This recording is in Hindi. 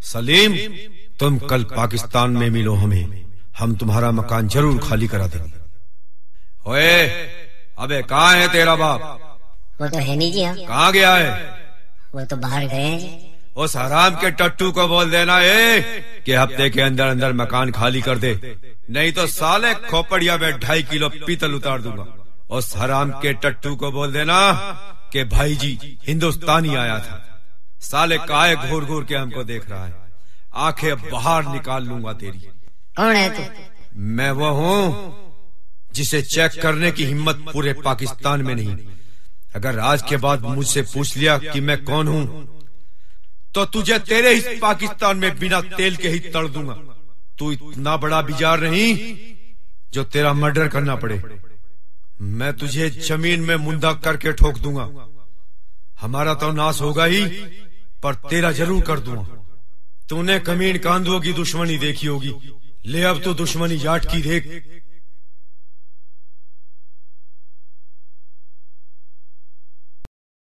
सलीम, तुम कल पाकिस्तान में मिलो हमें, हम तुम्हारा मकान जरूर खाली करा देंगे। ओए, अबे कहाँ है तेरा बाप? वो तो है नहीं जी। हाँ, कहाँ गया है? वो तो बाहर गए हैं जी। उस हराम के टट्टू को बोल देना कि हफ्ते के अंदर अंदर मकान खाली कर दे, नहीं तो साले खोपड़िया में 2.5 किलो पीतल उतार दूंगा। उस हराम के टट्टू को बोल देना कि भाई जी हिंदुस्तानी आया था, साले काहे घूर घूर के हमको देख रहा है, आंखें बाहर निकाल लूंगा तेरी। कौन है तू? मैं वो हूँ जिसे चेक करने की हिम्मत पूरे पाकिस्तान में नहीं। अगर आज के बाद मुझसे पूछ लिया कि मैं कौन हूँ तो तुझे तेरे ही पाकिस्तान में बिना तेल के ही तड़ दूंगा। तू इतना बड़ा बिजार नहीं जो तेरा मर्डर करना पड़े। मैं तुझे जमीन में मुंदा करके ठोक दूंगा। हमारा तो नाश होगा ही, पर तेरा जरूर कर दूंगा। तूने कमीन कांदुओं की दुश्मनी देखी होगी, ले अब तो दुश्मनी जाट की देख।